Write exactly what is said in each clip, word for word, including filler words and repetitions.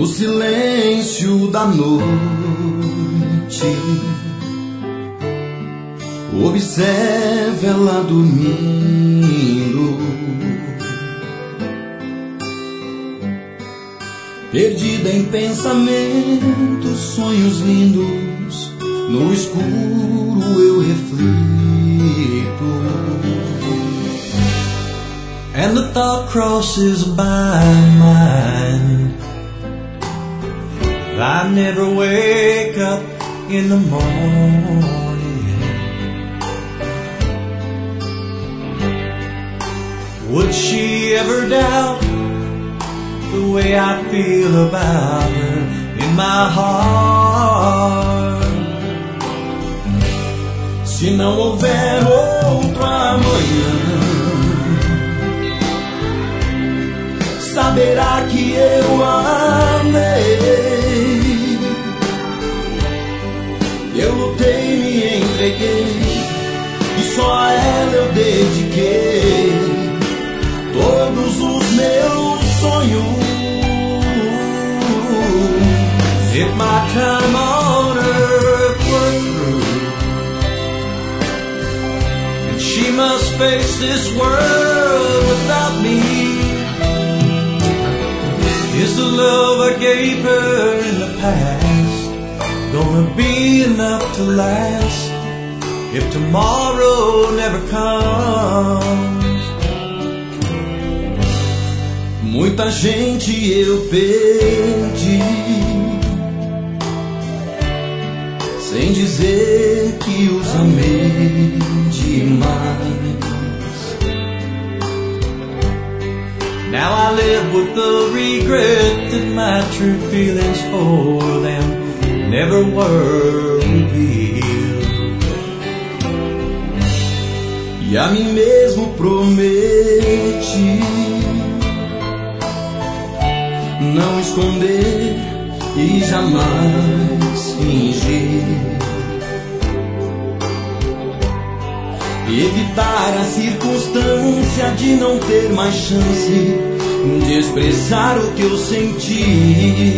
no silêncio da noite, observe ela dormindo, perdida em pensamentos, sonhos lindos, no escuro eu reflito. And the thought crosses my mind, I never wake up in the morning. Would she ever doubt the way I feel about her in my heart? Se não houver outro amanhã, saberá que eu amei. Eu lutei, me entreguei, e só a ela eu dediquei todos os meus sonhos. If my time on earth were through, and she must face this world without me, is the love I gave her in the past gonna be enough to last if tomorrow never comes? Muita gente eu perdi, sem dizer que os amei demais. Now I live with the regret that my true feelings for them never were revealed. E a mim mesmo prometi não esconder e jamais fingir, evitar a circunstância de não ter mais chance de expressar o que eu senti.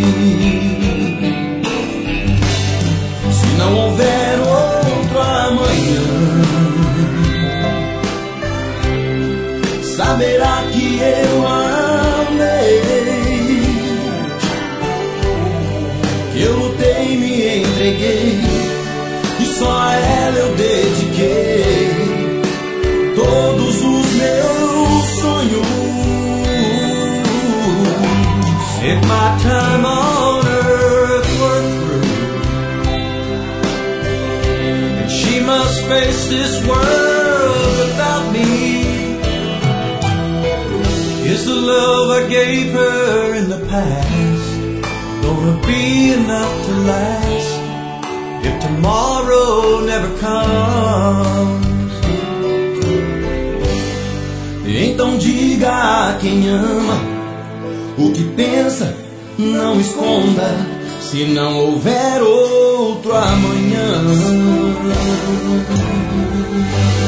Se não houver outro amanhã, saberá que eu amei. Eu lutei, me entreguei, e só a ela eu dediquei todos os meus sonhos. If my time on earth were through, and she must face this world without me, is the love I gave her in the past gonna be enough to last if tomorrow never comes? Então diga a quem ama o que pensa, não esconda, se não houver outro amanhã.